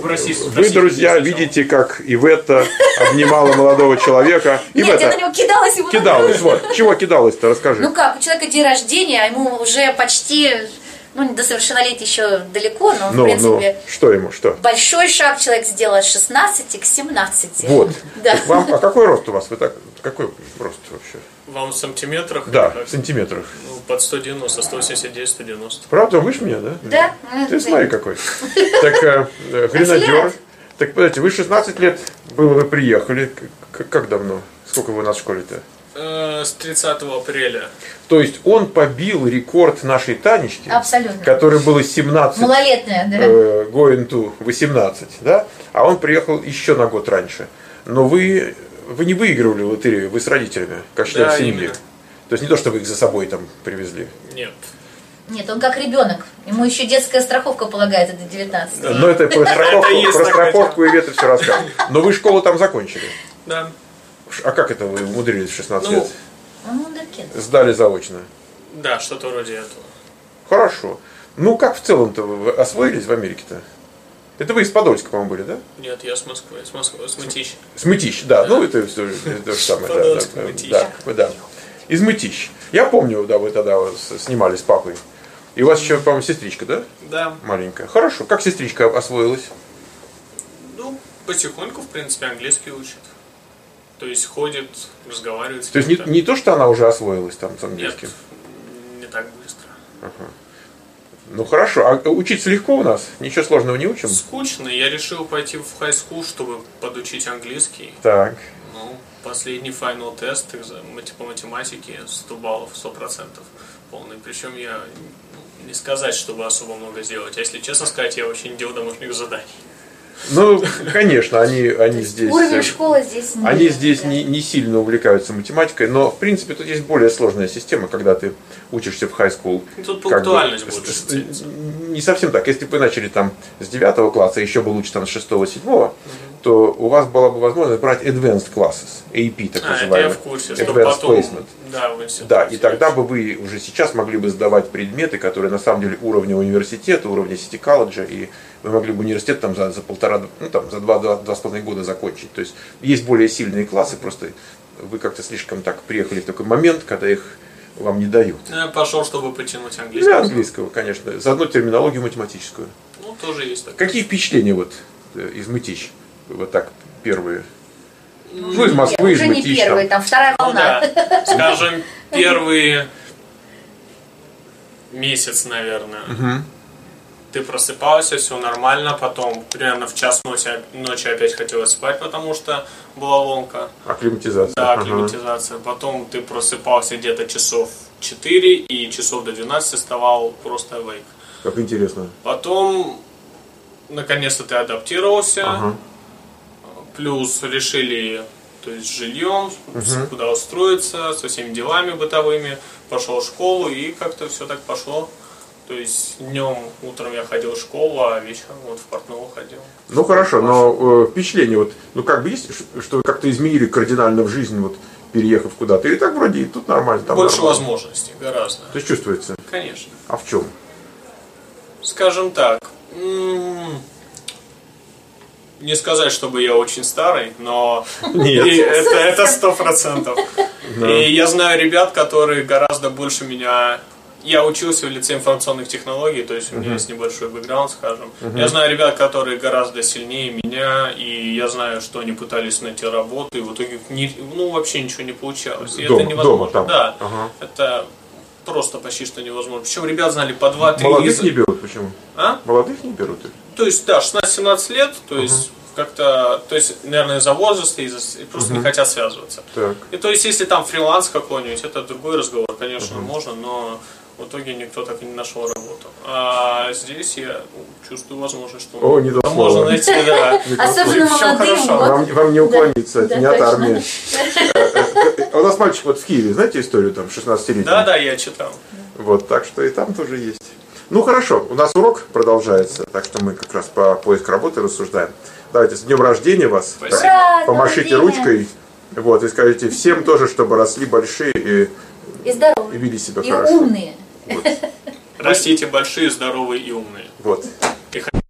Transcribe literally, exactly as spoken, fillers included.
Попроси, вы, друзья, видите, как Иветта обнимала молодого человека. Нет, я на него кидалась ему. Кидалась, вот. Чего кидалась-то, расскажи. Ну как, у человека день рождения, а ему уже почти, ну, до совершеннолетия еще далеко, но, ну, в принципе... Ну, что ему, что? Большой шаг человек сделал от шестнадцати к семнадцати. Вот. Да. Вам, а какой рост у вас? Вы так, какой рост вообще? Вам в сантиметрах? Да, в сантиметрах. Ну, под сто девяносто, сто восемьдесят девять, сто девяносто. Правда, выше меня, да? Да. Ты смотри какой. Так, э, гренадер. Так, подождите, вы шестнадцать лет было, вы приехали. Как, как давно? Сколько вы у нас в школе-то? Э, с тридцатого апреля. То есть он побил рекорд нашей Танечки. Абсолютно. Который было семнадцать. Малолетняя, да. Э, going to восемнадцать, да? А он приехал еще на год раньше. Но вы... Вы не выигрывали лотерею, вы с родителями, как член да, семьи. Именно. То есть не то, что вы их за собой там привезли. Нет. Нет, он как ребенок. Ему еще детская страховка полагается до девятнадцати. Но это про страховку, про страховку и веты все рассказывают. Но вы школу там закончили. Да. А как это вы умудрились в шестнадцать лет? Он вундеркинд. Сдали заочно. Да, что-то вроде этого. Хорошо. Ну как в целом-то вы освоились в Америке-то? Это вы из Подольска, по-моему, были, да? Нет, я с Москвы, с Москвы, с Мытищ. С Мытищ, да. Ну, это все то же самое. Подольск, да, Мытищ. Да, да. Из Мытищ. Я помню, да, вы тогда снимали с папой. И у вас еще, по-моему, сестричка, да? Да. Маленькая. Хорошо. Как сестричка освоилась? Ну, потихоньку, в принципе, английский учит. То есть ходит, разговаривает с То есть не, не то, что она уже освоилась там с английским? Нет, не так быстро. Ага. Ну хорошо, а учиться легко у нас? Ничего сложного не учим? Скучно, я решил пойти в хай-скул, чтобы подучить английский. Так. Ну, последний final тест по математике сто баллов, сто процентов полный. Причем я, ну, не сказать, чтобы особо много сделать. А если честно сказать, я вообще не делал домашних заданий. Ну, конечно, они, они здесь... Уровень школы здесь не... Они здесь не, не сильно увлекаются математикой, но, в принципе, тут есть более сложная система, когда ты учишься в high school. Тут пунктуальность больше. Не совсем так. Если бы вы начали там с девятого класса, еще бы лучше там с шестого, седьмого, угу. то у вас была бы возможность брать advanced classes, эй пи так а, называемый. Это я в курсе, что advanced потом... placement. Да, да, и тогда бы вы уже сейчас могли бы сдавать предметы, которые на самом деле уровня университета, уровня City College, и вы могли бы университет там за, за полтора, ну там за два, два, два с половиной года закончить. То есть есть более сильные классы, просто вы как-то слишком так приехали в такой момент, когда их вам не дают. Я пошел, чтобы потянуть английский. Для английского, конечно. Заодно терминологию математическую. Ну, тоже есть такое. Какие впечатления вот из Мытищ? Вот так первые. Ну, из Москвы, из Мытищ. Уже не первые, там вторая волна. Ну, да. Скажем, первые месяц, наверное. Угу. Ты просыпался, все нормально, потом примерно в час ночи, ночи опять хотелось спать, потому что была ломка. Акклиматизация. Да, акклиматизация. Ага. Потом ты просыпался где-то часов четыре и часов до двенадцати вставал просто awake. Как интересно. Потом, наконец-то ты адаптировался, ага. плюс решили, то есть, с жильем, угу. куда устроиться, со всеми делами бытовыми, пошел в школу и как-то все так пошло. То есть днем, утром я ходил в школу, а вечером вот в портного ходил. Ну хорошо, но э, впечатление, вот, ну как бы есть, что вы как-то изменили кардинально в жизни, вот переехав куда-то, или так вроде и тут нормально, там больше нормально. Возможностей, гораздо. То есть чувствуется? Конечно. А в чем? Скажем так, не сказать, чтобы я очень старый, но это сто процентов. И я знаю ребят, которые гораздо больше меня... Я учился в лицее информационных технологий, то есть у меня uh-huh. есть небольшой бэкграунд, скажем. Uh-huh. Я знаю ребят, которые гораздо сильнее меня, и я знаю, что они пытались найти работу, и в итоге не, ну, вообще ничего не получалось. И дома, это невозможно. Дома, там. Да, uh-huh. это просто почти что невозможно. Причем ребят знали по два-три... Молодых из... не берут, почему? А? Молодых не берут? То есть, да, шестнадцать-семнадцать лет, то есть... Uh-huh. Как-то, то есть, наверное, из-за возраста, из-за, просто uh-huh. не хотят связываться. Так. И то есть, если там фриланс какой-нибудь, это другой разговор, конечно, uh-huh. можно, но в итоге никто так и не нашел работу. А здесь я чувствую возможность, что О, не можно найти, да. Особенно молодым. Вам, вам не уклониться, это не от армии. У нас мальчик вот в Киеве, знаете историю там шестнадцатилетний? Да, да, я читал. Вот, так что и там тоже есть. Ну хорошо, у нас урок продолжается, так что мы как раз по поиску работы рассуждаем. Давайте, с днем рождения вас. Ура, помашите ручкой. Вот, и скажите всем тоже, чтобы росли большие и, и здоровые. И вели себя и хорошо. Умные. Вот. Растите большие, здоровые и умные. Вот. И